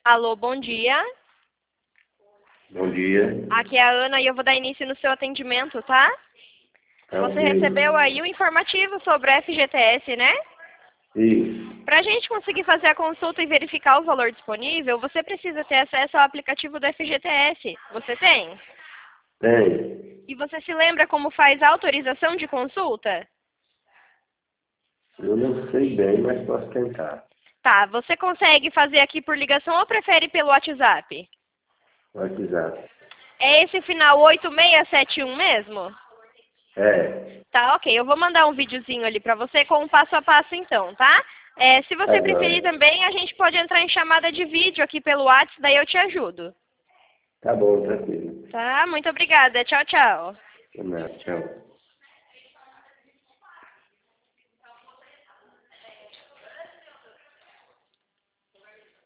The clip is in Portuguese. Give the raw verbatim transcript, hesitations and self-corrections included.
Alô, bom dia. Bom dia. Aqui é a Ana e eu vou dar início no seu atendimento, tá? Tá Você ok. recebeu aí o informativo sobre o F G T S, né? Isso. Para a gente conseguir fazer a consulta e verificar o valor disponível, você precisa ter acesso ao aplicativo do F G T S. Você tem? Tem. E você se lembra como faz a autorização de consulta? Eu não sei bem, mas posso tentar. Tá, você consegue fazer aqui por ligação ou prefere pelo WhatsApp? WhatsApp. É esse final oito seis sete um mesmo? É. Tá, ok. Eu vou mandar um videozinho ali pra você com o passo a passo então, tá? É, se você Tá preferir jóia. também, a gente pode entrar em chamada de vídeo aqui pelo WhatsApp, daí eu te ajudo. Tá bom, tranquilo. Tá? Muito obrigada. Tchau, tchau. Tchau.